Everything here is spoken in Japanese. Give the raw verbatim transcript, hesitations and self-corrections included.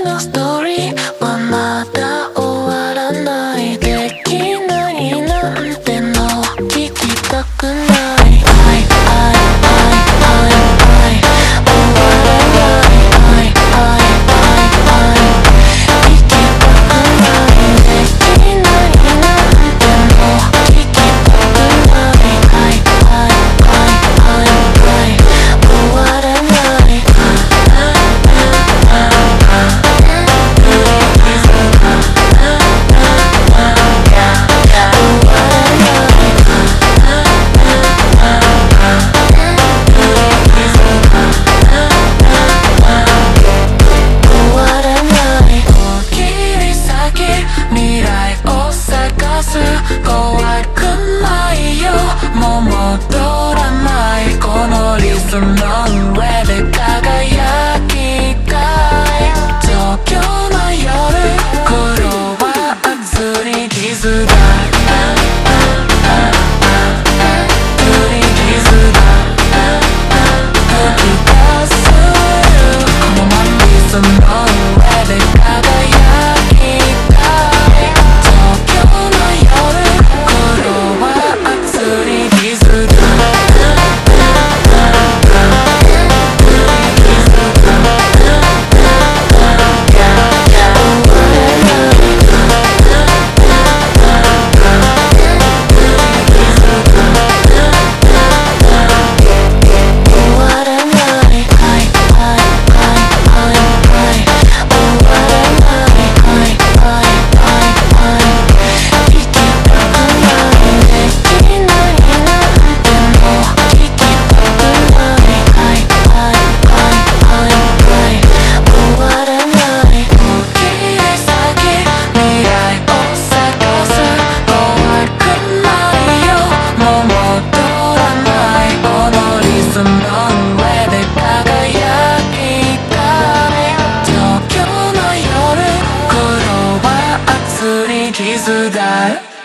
のストーリーはまだ終わらない。できないなんての聞きたくない。愛愛愛愛愛終わらない。愛愛愛愛聞きたくない。できないなんての聞きたくない。愛愛愛愛愛終わらない。怖くないよ、もう戻らない。このリズムの上で輝きたい。東京の夜、黒は熱い傷だ。熱い傷だ。吹き出すこのままリズムの上で輝きたい。東京の夜傷だ。